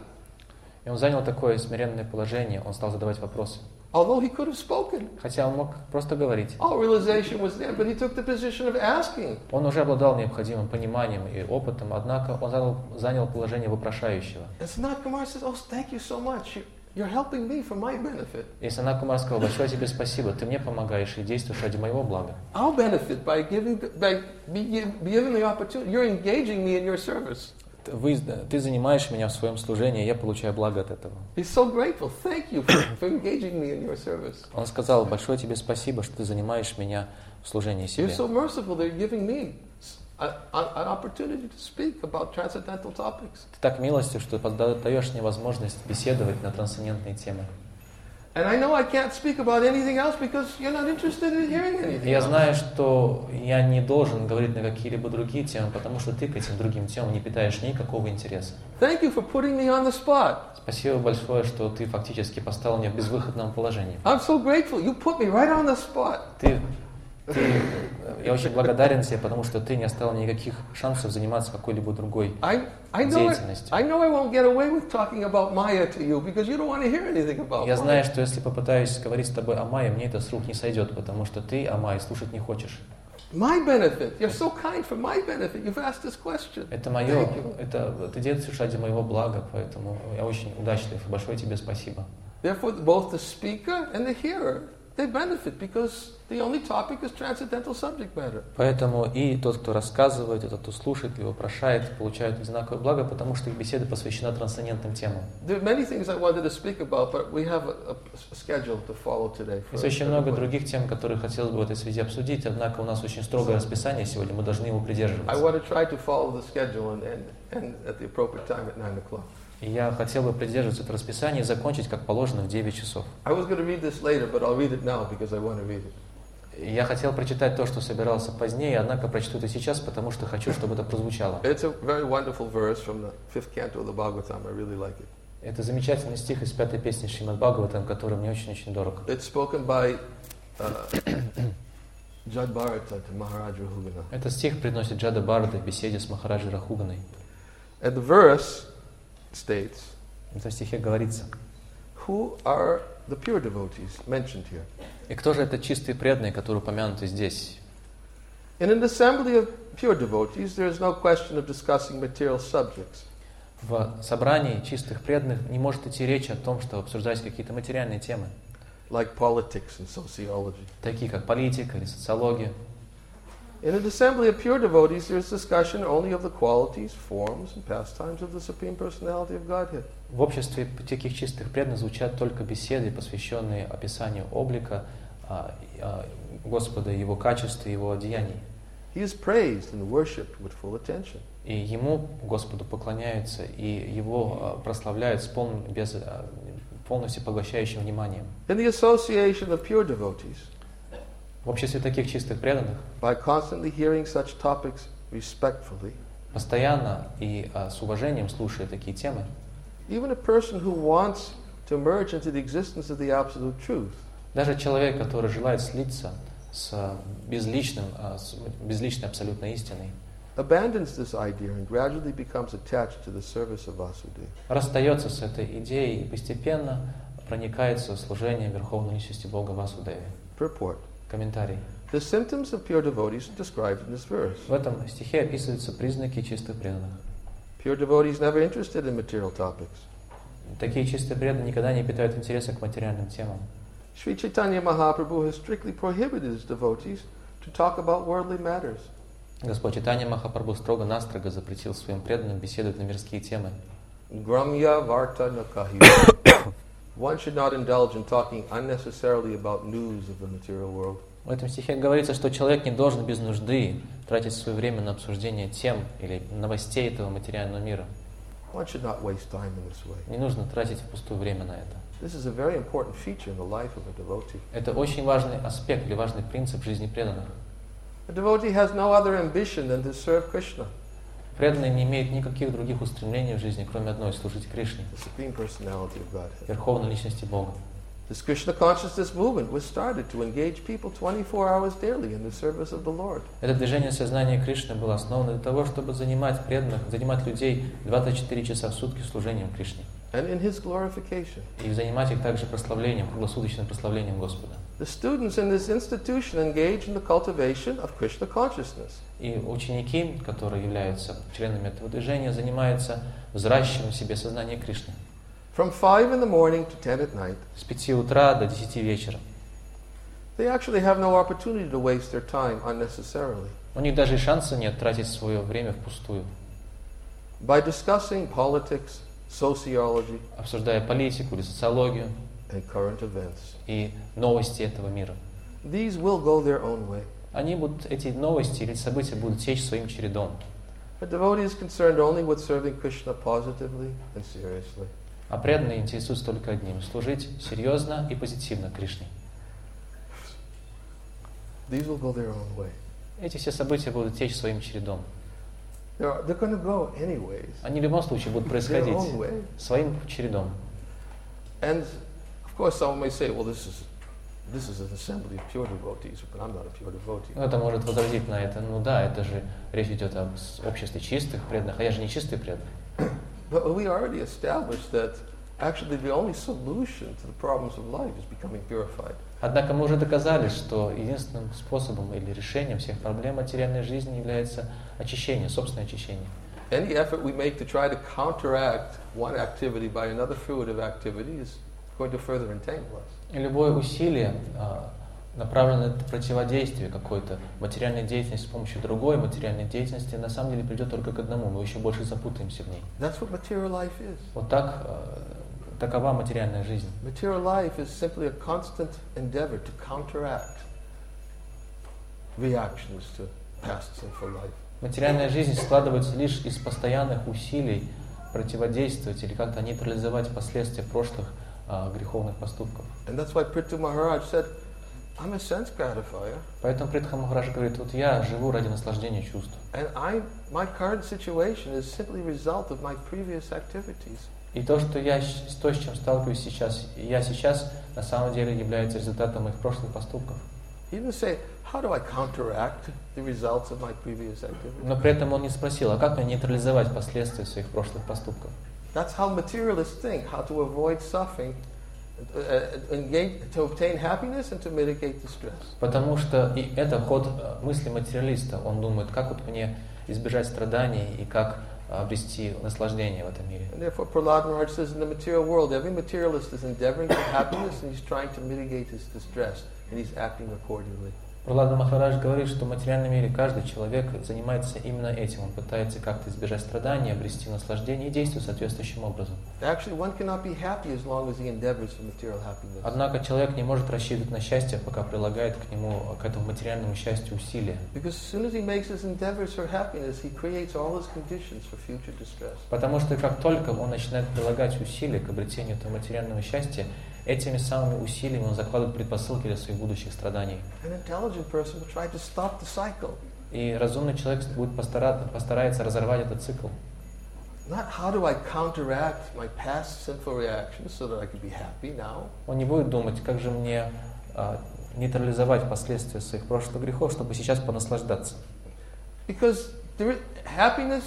И он занял такое смиренное положение, он стал задавать вопросы. Although he could have spoken. Хотя он мог просто говорить. All realization was there, but he took the position of asking. Он уже обладал необходимым пониманием и опытом, однако он занял, занял положение вопрошающего. And Sanat Kumar says, oh, thank you so much. You're helping me for my benefit. И Санат Кумар сказал: большое тебе спасибо, ты мне помогаешь и действуешь ради моего блага. I'll benefit by giving, by being given the opportunity. You're engaging me in your service. Вы, ты занимаешь меня в своем служении, и я получаю благо от этого. He's so grateful. Thank you for, for engaging me in your service. Он сказал: большое тебе спасибо, что ты занимаешь меня в служении себе. You're so merciful that you're giving me a, a, an opportunity to speak about transcendental topics. Ты так милостив, что даешь мне возможность беседовать на трансцендентные темы. And I know I can't speak about anything else because you're not interested in hearing anything Я else. знаю, что я не должен говорить на какие-либо другие темы, потому что ты к этим другим темам не питаешь никакого интереса. Thank you for putting me on the spot. Спасибо большое, что ты фактически поставил меня в безвыходном положении. I'm so grateful. You put me right on the spot. Ты, ты, я очень благодарен тебе, потому что ты не оставил мне никаких шансов заниматься какой-либо другой I, I, know I, деятельностью. I know I won't get away with talking about Maya to you because you don't want to hear anything about Я знаю, Maya. что если попытаюсь говорить с тобой о Майе, мне это с рук не сойдет, потому что ты о Майе слушать не хочешь. My benefit. You're so kind for my benefit. You've asked this question. Это мое, Thank you. это, ты действуешь ради моего блага, поэтому я очень удачлив. Большое тебе спасибо. Therefore, both the speaker and the hearer, they benefit because the only topic is transcendental subject matter. Поэтому и тот, кто рассказывает, и тот, кто слушает, и вопрошает, получают одинаковое благо, потому что их беседа посвящена трансцендентным темам. There are many things I wanted to speak about, but we have a, a schedule to follow today. For Есть очень много everybody. других тем, которые хотелось бы в этой связи обсудить, однако у нас очень строгое расписание сегодня, мы должны его I придерживаться. want to try to follow the schedule and, and, and at the appropriate time at nine o'clock. И я хотел бы придерживаться этого расписания и закончить, как положено, в девять часов. I was going to read this later, but I'll read it now because I want to read it. И я хотел прочитать то, что собирался позднее, однако прочту это сейчас, потому что хочу, чтобы это прозвучало. It's a very wonderful verse from the fifth canto of the Bhagavatam. I really like it. Это замечательный стих из пятой песни Шримад Бхагаватам, который мне очень-очень дорог. It's spoken by uh, Jad Bharata to Maharaj Rahugana. Этот стих приносит Джада Бхарата в беседе с Махараджей Рахуганой. And the verse states, В этом стихе говорится: who are the pure devotees mentioned here? «И кто же это чистые преданные, которые упомянуты здесь?» In an assembly of pure devotees, there is no question of discussing material subjects. В собрании чистых преданных не может идти речь о том, что обсуждать какие-то материальные темы, like politics and sociology. такие как политика или социология. In an assembly of pure devotees, there is discussion only of the qualities, forms, and pastimes of the Supreme Personality of Godhead. В обществе таких чистых преданных звучат только беседы, посвященные описанию облика а, а, Господа, Его качеств и Его одеяний. He is praised and worshipped with full attention. И Ему, Господу, поклоняются, и Его а, прославляют с полным, без, а, полностью поглощающим вниманием. In the association of pure devotees, В обществе таких чистых преданных, by constantly hearing such topics respectfully, постоянно и а, с уважением слушая такие темы, even a person who wants to merge into the existence of the absolute truth, даже человек, который желает слиться с безличным, а, с безличной абсолютной истиной, abandons this idea and gradually becomes attached to the service of Vasudeva. расстается с этой идеей и постепенно проникается в служение Верховной Личности Бога Васудеве. Purport. Комментарий. The symptoms of pure devotees are described in this verse. В этом стихе описываются признаки чистых преданных. Pure devotees never interested in material topics. Такие чистые преданные никогда не питают интереса к материальным темам. Sri Chaitanya Mahaprabhu has strictly prohibited his devotees to talk about worldly matters. Господь Чайтанья Махапрабху строго-настрого запретил своим преданным беседовать на мирские темы. Gramya varta nakahi. One should not indulge in talking unnecessarily about news of the material world. В этом стихе говорится, что человек не должен без нужды тратить свое время на обсуждение тем или новостей этого материального мира. One should not waste time in this way. Не нужно тратить впустую время на это. This is a very important feature in the life of a devotee. Это очень важный аспект или важный принцип жизни преданных. A devotee has no other ambition than to serve Krishna, Преданный не имеет никаких других устремлений в жизни, кроме одной — служить Кришне, the Supreme Personality of Godhead. Верховной Личности Бога. This Krishna consciousness movement was started to engage people twenty-four hours daily in the service of the Lord. Это движение сознания Кришны было основано для того, чтобы занимать преданных, занимать людей двадцать четыре часа в сутки служением Кришне. And in His glorification. И занимать их также прославлением, круглосуточным прославлением Господа. The students in this institution engage in the cultivation of Krishna consciousness. И ученики, которые являются членами этого движения, занимаются взращиванием в себе сознания Кришны. From five in the morning to ten at night, С пяти утра до десяти вечера. they actually have no opportunity to waste their time unnecessarily. У них даже и шанса нет тратить свое время впустую, By discussing politics, sociology, обсуждая политику или социологию and current events. и новости этого мира. These will go their own way. Они будут, эти новости или события будут течь своим чередом. A devotee is concerned only with serving Krishna positively and seriously. А преданные интересуются только одним – служить серьезно и позитивно Кришне. These will go their own way. Эти все события будут течь своим чередом. They're, they're going to go anyways. Они в любом случае будут Their происходить own way. своим чередом. And of course, someone may say, "Well, this is this is an assembly of pure devotees, but I'm not a pure devotee." Кто-то может возразить на это. Ну да, это же речь идет об обществе чистых преданных, а я же не чистый преданный. But we already established that actually the only solution to the problems of life is becoming purified. Однако мы уже доказали, что единственным способом или решением всех проблем материальной жизни является очищение, собственное очищение. Any effort we make to try to counteract one activity by another fruitive activity is going to further entangle us. И любое усилие, направленное на противодействие какой-то материальной деятельности с помощью другой материальной деятельности, на самом деле приведет только к одному, мы еще больше запутаемся в ней. That's what material life is. Вот так, такова материальная жизнь. Material life is simply a constant endeavor to counteract reactions to past sinful life. Материальная жизнь складывается лишь из постоянных усилий противодействовать или как-то нейтрализовать последствия прошлых а, греховных поступков. And that's why Prithu Maharaj said, I'm a sense gratifier. Поэтому Притха Махарадж говорит, вот я живу ради наслаждения чувств. And I, my current situation is simply a result of my previous activities. И то, что я, то, с чем сталкиваюсь сейчас, я сейчас, на самом деле является результатом моих прошлых поступков. He didn't say, how do I counteract the results of my previous activities? Но при этом он не спросил, а как мне нейтрализовать последствия своих прошлых поступков? That's how materialists think, how to avoid suffering, uh, engage, to obtain happiness and to mitigate distress. Потому что и это ход мысли материалиста. Он думает, как вот мне избежать страданий и как обрести наслаждение в этом мире. And therefore Prahlad Maharaj says, in the material world, every materialist is endeavoring for happiness and he's trying to mitigate his distress and he's acting accordingly. Пралада Махарадж говорит, что в материальном мире каждый человек занимается именно этим. Он пытается как-то избежать страданий, обрести наслаждение и действует соответствующим образом. Actually, one cannot be happy as long as he endeavors for material happiness. Однако человек не может рассчитывать на счастье, пока прилагает к нему, к этому материальному счастью усилия. Because as soon as he makes his endeavors for happiness, he creates all his conditions for future distress. Потому что как только он начинает прилагать усилия к обретению этого материального счастья, этими самыми усилиями он закладывает предпосылки для своих будущих страданий. An intelligent person will try to stop the cycle. И разумный человек будет постараться, постарается разорвать этот цикл. Not how do I counteract my past sinful reactions so that I can be happy now. Он не будет думать, как же мне а, нейтрализовать последствия своих прошлых грехов, чтобы сейчас понаслаждаться. Because there is, happiness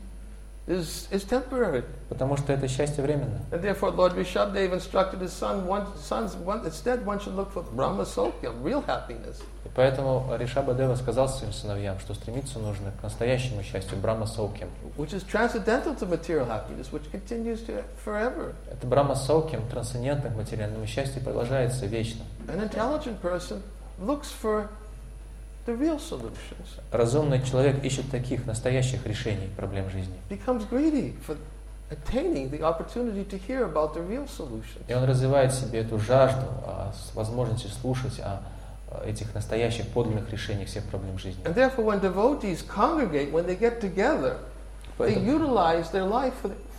is, is temporary. Потому что это счастье временно. And therefore Lord Rishabhdev instructed his son, one, sons, one, instead one should look for Brahma Sokyam, real happiness. И поэтому Ришабха Дева сказал своим сыновьям, что стремиться нужно к настоящему счастью, Брахма Саукьям. Which is transcendental to material happiness, which continues to forever. Это Брахма Саукьям, трансцендентное к материальному счастью, продолжается вечно. An intelligent person looks for the real solutions. Разумный человек ищет таких настоящих решений проблем жизни. Becomes greedy for attaining the opportunity to hear about the real solutions. И он развивает в себе эту жажду, а, с возможностью слушать о, о этих настоящих подлинных решениях всех проблем жизни. And therefore when devotees congregate, when they get together, they utilize their life for,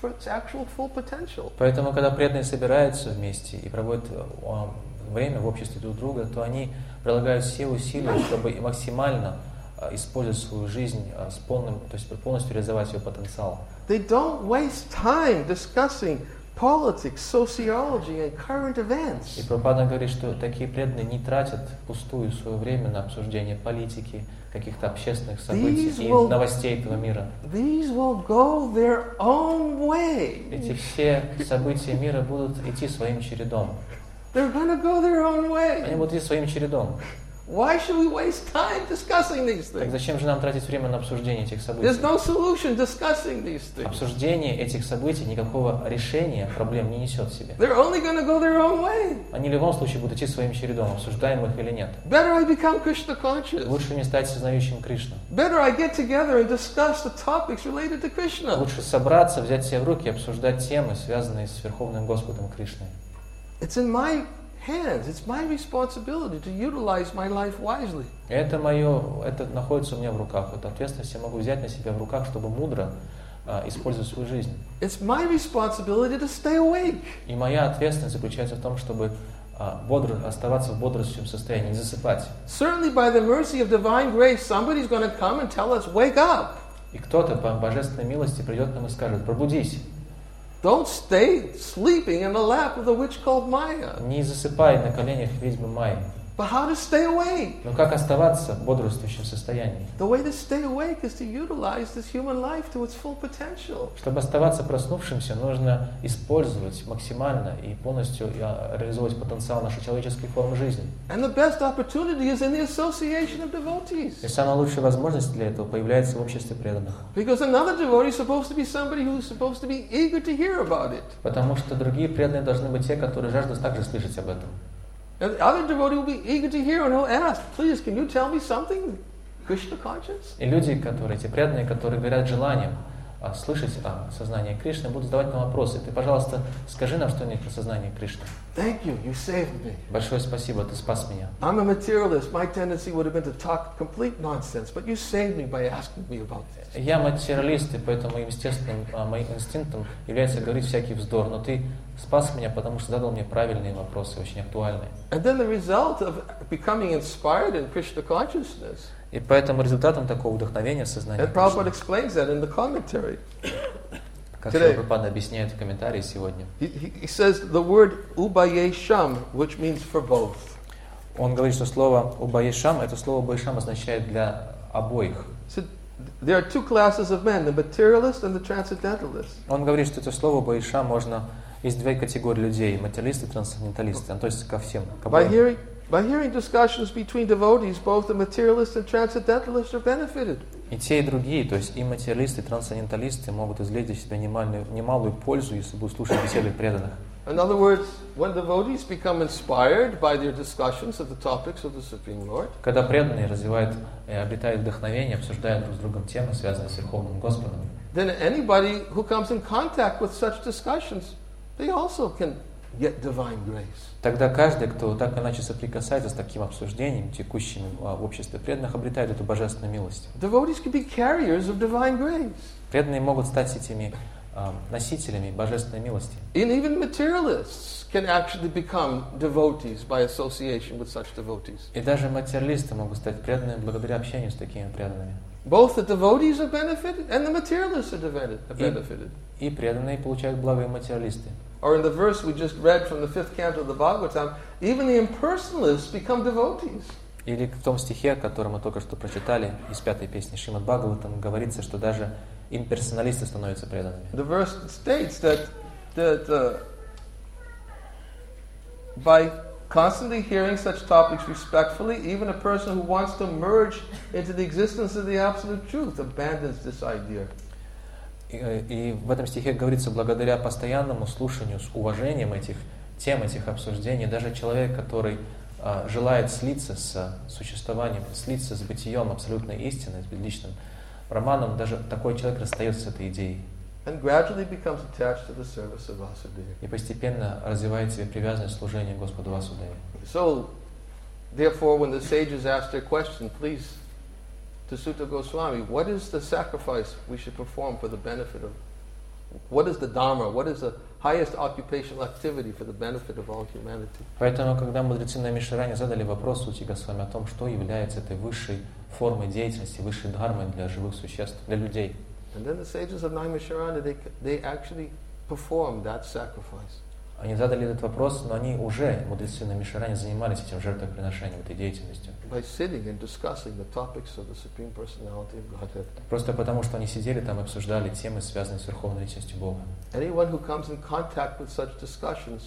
for its actual full potential. Поэтому, когда преданные собираются вместе и проводят э, время в обществе друг друга, то они прилагают все усилия, чтобы максимально э, использовать свою жизнь э, с полным, то есть полностью реализовать свой потенциал. They don't waste time discussing politics, sociology, and current events. И Прабхупада говорит, что такие преданные не тратят впустую свое время на обсуждение политики, каких-то общественных событий These и will- новостей этого мира. These will go their own way. Эти все события мира будут идти своим чередом. They're going to go their own Они way. будут идти своим чередом. Why should we waste time discussing these Так things? зачем же нам тратить время на обсуждение этих событий? There's no solution discussing these things. Обсуждение этих событий никакого решения проблем не несет в себе. They're only going to go their own way. Они в любом случае будут идти своим чередом, обсуждаем их или нет. Better I become Krishna conscious. Лучше мне стать сознающим Кришну. Better I get together and discuss the topics related to Krishna. Лучше собраться, взять себя в руки и обсуждать темы, связанные с Верховным Господом Кришной. It's in my hands. It's my responsibility to utilize my life wisely. И это мое, это находится у меня в руках. Эту ответственность я могу взять на себя в руках, чтобы мудро а, использовать свою жизнь. It's my responsibility to stay awake. И моя ответственность заключается в том, чтобы а, бодро, оставаться в бодрствующем состоянии, не засыпать. Certainly by the mercy of divine grace, somebody's going to come and tell us, wake up. И кто-то по божественной милости придет к нам и скажет: пробудись, Don't stay sleeping in the lap of the witch called Maya. не засыпай на коленях ведьмы Майи. But how to stay awake? Но как оставаться в бодрствующем состоянии? The way to stay awake is to utilize this human life to its full potential. Чтобы оставаться проснувшимся, нужно использовать максимально и полностью а, реализовать потенциал нашей человеческой формы жизни. And the best opportunity is in the association of И devotees. самая лучшая возможность для этого появляется в обществе преданных. Because another devotee is supposed to be somebody who's supposed to be eager to hear about it. Потому что другие преданные должны быть те, которые жаждут также слышать об этом. And the other devotee will be eager to hear and he'll ask, please, can you tell me something Krishna conscious? И люди, которые, эти преданные, которые горят желанием а, слышать о сознании Кришны, будут задавать нам вопросы. Ты, пожалуйста, скажи нам что-нибудь про сознание Кришны. Thank you, you saved me. Большое спасибо, ты спас меня. I'm a materialist. My tendency would have been to talk complete nonsense, but you saved me by asking me about this. Я материалист, и поэтому моим естественным, а, моим инстинктом является говорить всякий вздор, но ты спас меня, потому что задал мне правильные вопросы, очень актуальные. And then the result of becoming inspired in Krishna consciousness, И поэтому результатом такого вдохновения сознания and Prabhupada Кришны, explains that in the commentary. как Today. Прабхупада объясняет в комментарии сегодня, He, he, he says the word ubaye sham, which means for both. он говорит, что слово «убаешам», это слово «убаешам» означает для обоих. So there are two classes of men, the materialist and the transcendentalist. Он говорит, что это слово «убаешам» можно... Есть две категории людей, материалисты и трансценденталисты, относятся ко всем. К By обоим. hearing, by hearing discussions between devotees, both the materialist and transcendentalist are benefited. И те, и другие, то есть и материалисты, и трансценденталисты могут извлечь для себя немалую, немалую пользу, если будут слушать беседы преданных. In other words, when devotees become inspired by their discussions of the topics of the Supreme Lord, Когда преданные развивают и обретают вдохновение, обсуждают друг с другом темы, связанные с Верховным Господом, then anybody who comes in contact with such discussions, they also can get divine grace. тогда каждый, кто так иначе соприкасается с таким обсуждением, текущими а, в обществе преданных, обретает эту божественную милость. Devotees can be carriers of divine grace. Преданные могут стать этими а, носителями божественной милости. And even materialists can actually become devotees by association with such devotees. И даже материалисты могут стать преданными благодаря общению с такими преданными. Both the devotees are benefited and the materialists are benefited. are benefited. И преданные получают благо, и материалисты. Or in the verse we just read from the fifth canto of the Bhagavatam, even the impersonalists become devotees. Или в том стихе, который мы только что прочитали из пятой песни Шримад Бхагаватам, говорится, что даже имперсоналисты становятся преданными. The verse states that, that uh, by constantly hearing such topics respectfully, even a person who wants to merge into the existence of the Absolute Truth abandons this idea. И, и в этом стихе говорится, благодаря постоянному слушанию с уважением этих тем, этих обсуждений, даже человек, который а, желает слиться с существованием, слиться с бытием абсолютной истины, с безличным Романом, даже такой человек расстается с этой идеей. And gradually becomes attached to the service of Vasudeva. И постепенно развивает себе привязанность к служению Господу Васудеве. So, therefore, when the sages ask their question, please, to Sutta Goswami, what is the sacrifice we should perform for the benefit of What is the Dharma? What is the highest occupational activity for the benefit of all humanity? Поэтому, когда мудрецы на Мишране задали вопрос Сути Госвами о том, что является этой высшей формой деятельности, высшей дхармой для живых существ, для людей, And then the sages of Naimisharana, they, they actually performed that sacrifice. они задали этот вопрос, но они уже, мудрецы на Мишране, занимались этим жертвоприношением, этой деятельностью. By sitting and discussing the topics of the Supreme Personality of Godhead. Просто потому, что они сидели там и обсуждали темы, связанные с Верховной Личностью Бога. Anyone who comes in contact with such discussions,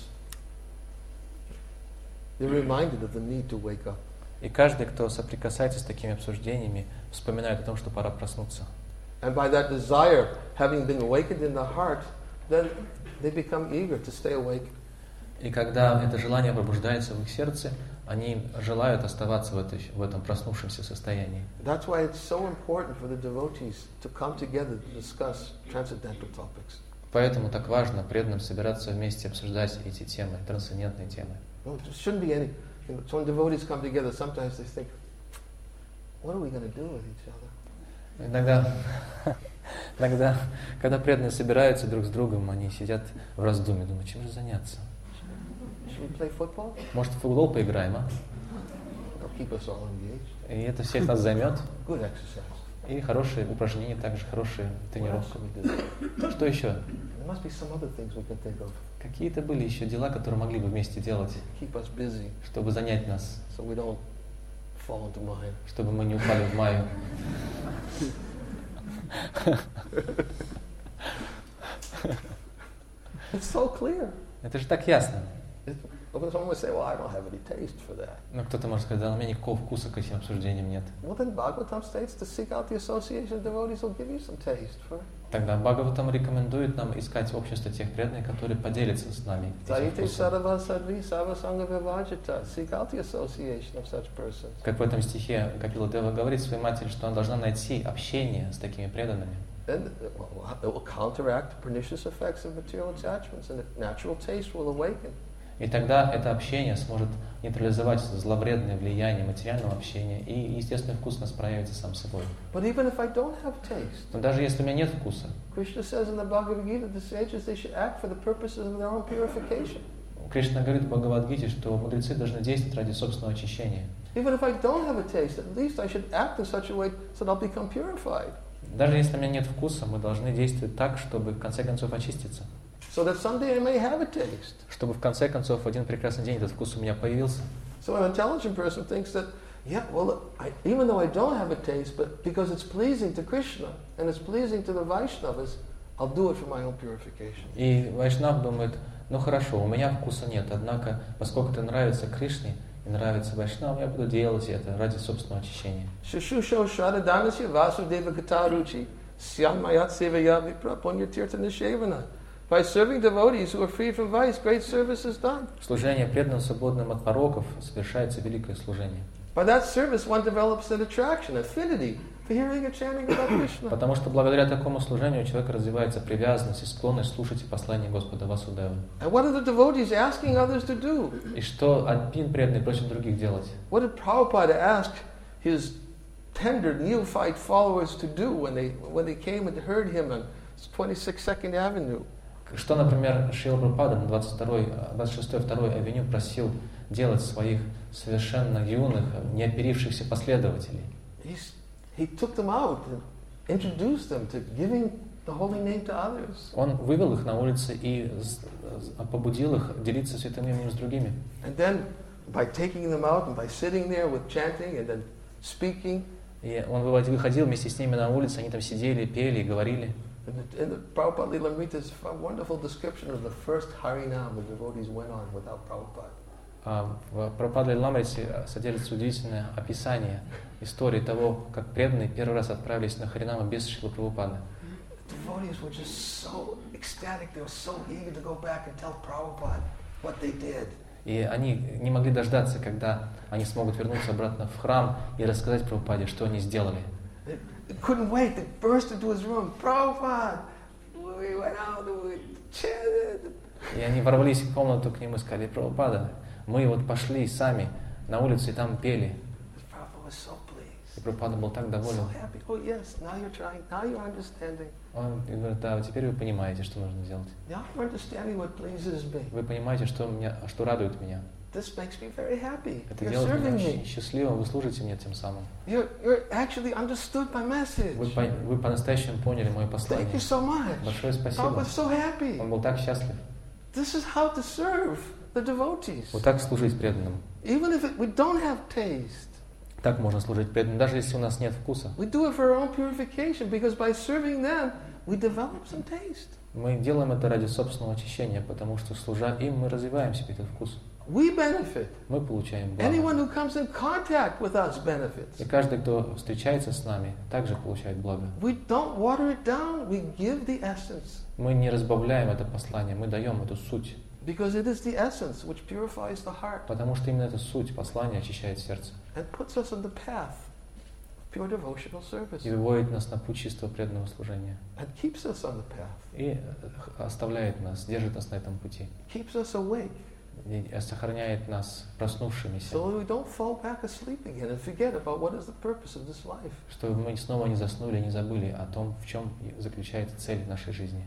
they're reminded of the need to wake up. И каждый, кто соприкасается с такими обсуждениями, вспоминает о том, что пора проснуться. And by that desire having been awakened in the heart, then they become eager to stay awake. И когда это желание пробуждается в их сердце, они желают оставаться в, этой, в этом проснувшемся состоянии. That's why it's so important for the devotees to come together to discuss transcendental topics. Поэтому так важно преданным собираться вместе, обсуждать эти темы, трансцендентные темы. No, there shouldn't be any. You know, so when devotees come together, sometimes they think, what are we going to do with each other? Иногда, иногда, когда преданные собираются друг с другом, они сидят в раздумье, думают, чем же заняться? Should we play football? Может, в футбол поиграем, а? It'll keep us all engaged. И это всех нас займет. Good exercise. И хорошие упражнения, также хорошие What else тренировки. should we do? Что еще? There must be some other things we can think of. Какие-то были еще дела, которые могли бы вместе делать, Keep us busy чтобы занять нас, so we don't fall into Maya. чтобы мы не упали в Майю. It's so clear. Это же так ясно. It, someone would say, well, I don't have any taste for that. Но кто-то может сказать, да, у меня никакого вкуса к этим обсуждениям нет. Well, then Bhagavatam states to seek out the association of devotees will give you some taste for it. Тогда Бхагаватам рекомендует нам искать общество тех преданных, которые поделятся с нами этим Saite вкусом. sarava sadvi savasanga vivajita. Seek out the association of such persons. Как в этом стихе Капила Дева говорит своей матери, что она должна найти общение с такими преданными. Then it will, it will counteract the pernicious effects of material attachments, and the natural taste will awaken. И тогда это общение сможет нейтрализовать зловредное влияние материального общения, и естественный вкус у нас проявится сам собой. But even if I don't have taste, Но даже если у меня нет вкуса, Krishna says in the Bhagavad Gita, the sages they should act for the purposes of their own purification. Кришна говорит в Бхагавад-гите, что мудрецы должны действовать ради собственного очищения. Even if I don't have a taste, at least I should act in such a way so that I'll become purified. Даже если у меня нет вкуса, мы должны действовать так, чтобы в конце концов очиститься. So that someday I may have a taste. Чтобы в конце концов в один прекрасный день этот вкус у меня появился. So an intelligent person thinks that, yeah, well, I, even though I don't have a taste, but because it's pleasing to Krishna and it's pleasing to the Vaishnavas, I'll do it for my own purification. И Вайшнав думает, ну хорошо, у меня вкуса нет, однако, поскольку это нравится Кришне и нравится Вайшнаву, я буду делать это ради собственного очищения. Shashusho Shradadhanasya Vasudeva Gataruchi Syammayat Sevaya Vipra Punyatirtha Nishevana. By serving devotees who are free from vice, great service is done. Служение преданным, свободным от пороков, совершается великое служение. By that service one develops an attraction, affinity for hearing and chanting about Krishna. Потому что благодаря такому служению у человека развивается привязанность и склонность слушать и послание Господа Васудевы. And what are the devotees asking others to do? И что один преданный просит других делать? What did Prabhupada ask his tender neophyte followers to do when they when they came and heard him on twenty-sixth Second Avenue? Что, например, Шрила Прабхупада на двадцать второй, двадцать шестой второй авеню просил делать своих совершенно юных, неоперившихся последователей? He's, he took them out and introduced them to giving the holy name to others. Он вывел их на улицы и побудил их делиться святым именем с другими. And then by taking them out and by sitting there with chanting and then speaking. И он выводил, выходил вместе с ними на улицу, они там сидели, пели и говорили. In the, in the Prabhupada Lilamrita is a wonderful description of the first Harinam the devotees went on without Prabhupada. А в Прабхупаде Ламрите содержится удивительное описание истории того, как преданные первый раз отправились на Харинаму без Шрилы Прабхупады. Devotees were just so ecstatic, they were so eager to go back and tell Prabhupada what they did. И они не могли дождаться, когда они смогут вернуться обратно в храм и рассказать Прабхупаде, что они сделали. They couldn't wait, they burst into his room. Prabhupada, we went out and we chanted. И они ворвались в комнату к нему и сказали: Прабхупада, мы вот пошли сами на улицу и там пели. Prabhupada was so pleased. И Прабхупада был так So доволен. happy. Oh yes, now you're trying. Now you're understanding. Он говорит, да, теперь вы понимаете, что нужно делать. Now you're understanding what pleases me. Вы понимаете, что, меня, что радует меня. This makes me very happy. Это You're делает serving меня me. очень счастливым, вы служите мне тем самым. You're, you're actually understood my message. Вы, по- вы по-настоящему поняли мое Thank послание. you so much. Большое I спасибо. was so happy. Он был так счастлив. This is how to serve the devotees. Вот так служить преданным. Even if it, we don't have taste, Так можно служить преданным, даже если у нас нет вкуса. we do it for our own purification because by serving them, we develop some taste. Мы делаем это ради собственного очищения, потому что, служа им, мы развиваем себе этот вкус. We benefit. Мы получаем Anyone благо. who comes in contact with us benefits. И каждый, кто встречается с нами, также получает благо. We don't water it down, we give the essence. Мы не разбавляем это послание, мы даем эту суть. Because it is the essence which purifies the heart Потому что именно эта суть послания очищает сердце and puts us on the path of pure devotional service и выводит нас на путь чистого преданного служения. and keeps us on the path, И оставляет нас, держит нас на этом пути. keeps us awake И сохраняет нас проснувшимися, so that we don't fall back asleep again and forget about what is the purpose of this life. чтобы мы снова не заснули, не забыли о том, в чем заключается цель нашей жизни.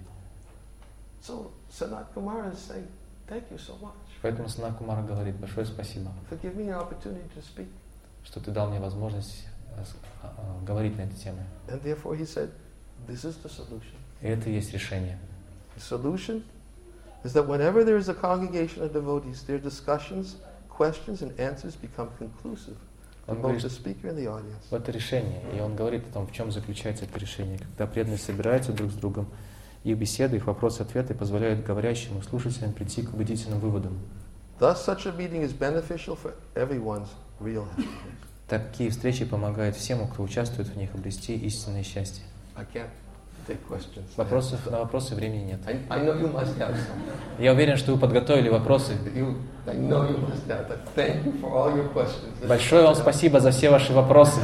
So Sanat Kumara is saying, thank you so much Поэтому Санат Кумара говорит, большое спасибо, for giving me an opportunity to speak. что ты дал мне возможность э, с- а, а, говорить на эту тему. And therefore he said, this is the solution. И это и есть решение. The solution is that whenever there is a congregation of devotees, their discussions, questions, and answers become conclusive to Он both говорит, the speaker and the audience. в это решение. И он говорит о том, в чем заключается это решение. Когда преданные собираются друг с другом, их беседы, их вопросы-ответы позволяют говорящим и слушателям прийти к убедительным выводам. Thus, such a meeting is beneficial for everyone's real happiness. Такие встречи помогают всем, кто участвует в них, обрести истинное счастье. I can't take questions. Вопросов, на вопросы времени нет. I, I know you must have some. Я уверен, что вы подготовили вопросы. You, I know you must have. But thank you for all your questions. Большое вам спасибо за все ваши вопросы.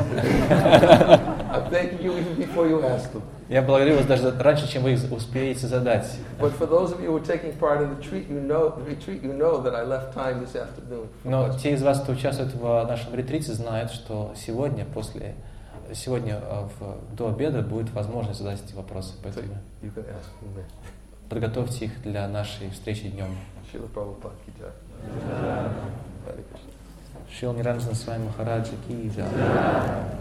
I'm thanking you even before you ask them. Я благодарю вас даже раньше, чем вы их успеете задать. But for those of you who are taking part in the retreat, you know, the retreat, you know that I left time this afternoon. for Но questions. те из вас, кто участвует в нашем ретрите, знают, что сегодня, после, сегодня э, в- до обеда будет возможность задать эти вопросы. So Поэтому you can ask them then. подготовьте их для нашей встречи днем. Srila Prabhupada ki jai. Hare Krishna. Шрила Ниранджана с вами Махараджа ки джай.